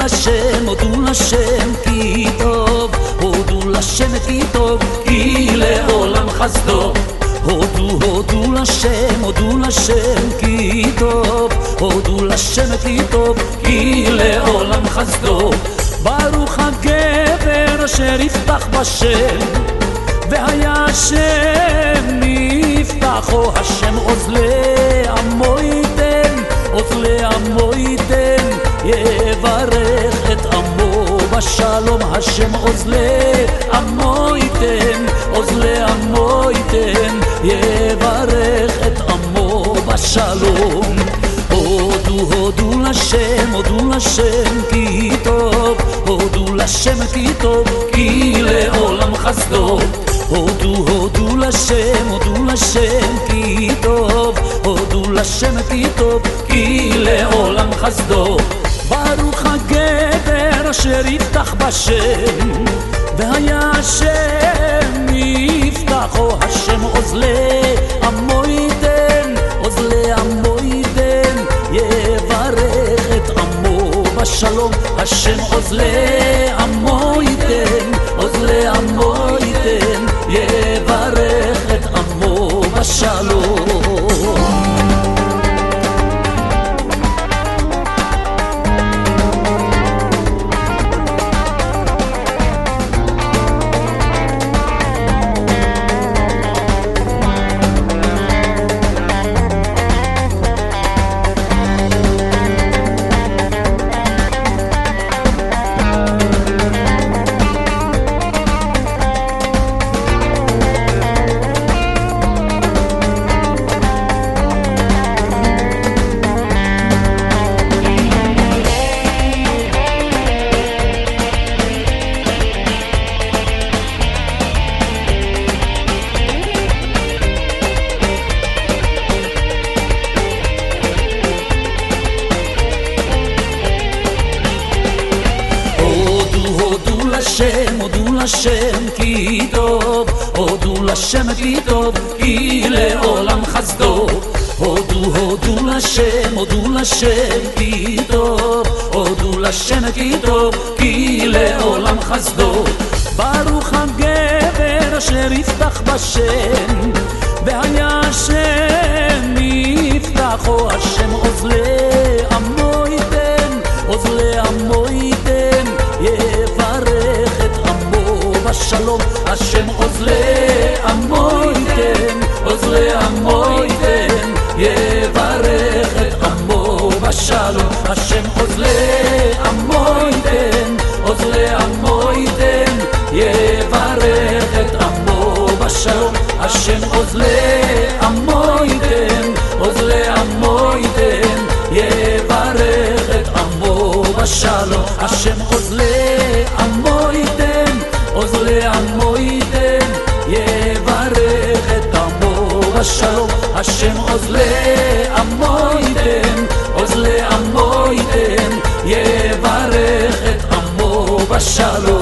הודו לשם כי טוב, הודו לשם כי טוב, כי לעולם חסדו. הודו לשם כי טוב, הודו לשם כי טוב, כי לעולם חסדו. ברוך הגבר אשר יפתח בשם, והיה השם יפתחו. השם עוז לעמו ייתן, עוז לעמו ייתן, יברך את עמו בשלום. השם עוז לעמו ייתן, עוז לעמו ייתן, יברך את עמו בשלום. הודו לשם כי טוב, הודו לשם כי טוב, כי לעולם חסדו. הודו לשם כי טוב, הודו לשם כי טוב, כי לעולם חסדו. ברוך הגבר אשר יפתח בשם, והיה השם יפתחו. השם עוז לעמו ייתן, עוז לעמו ייתן, יברך את עמו בשלום. השם עוז לעמו ייתן, עוז לעמו ייתן, יברך את עמו בשלום. הודו לשם כי טוב, הודו לשם כי טוב, כי לעולם חסדו. הודו לשם כי טוב, הודו לשם כי טוב, כי לעולם חסדו. ברוך הגבר אשר יפתח בשם, והיה השם יפתחו. השם עוז לעמו ייתן, עוז לעמו ייתן, יברך את עמו בשלום. השם עוז לעמו ייתן, עוז לעמו ייתן, יברך את עמו בשלום. השם עוז לעמו ייתן, עוז לעמו ייתן, יברך את עמו בשלום. השם עוז לעמו ייתן, עוז לעמו ייתן, יברך את עמו בשלום. השם עוז לעמו ייתן, עוז לעמו ייתן, יברך את עמו בשלום. השם עוז לעמו ייתן, עוז לעמו ייתן, יברך את עמו בשלום.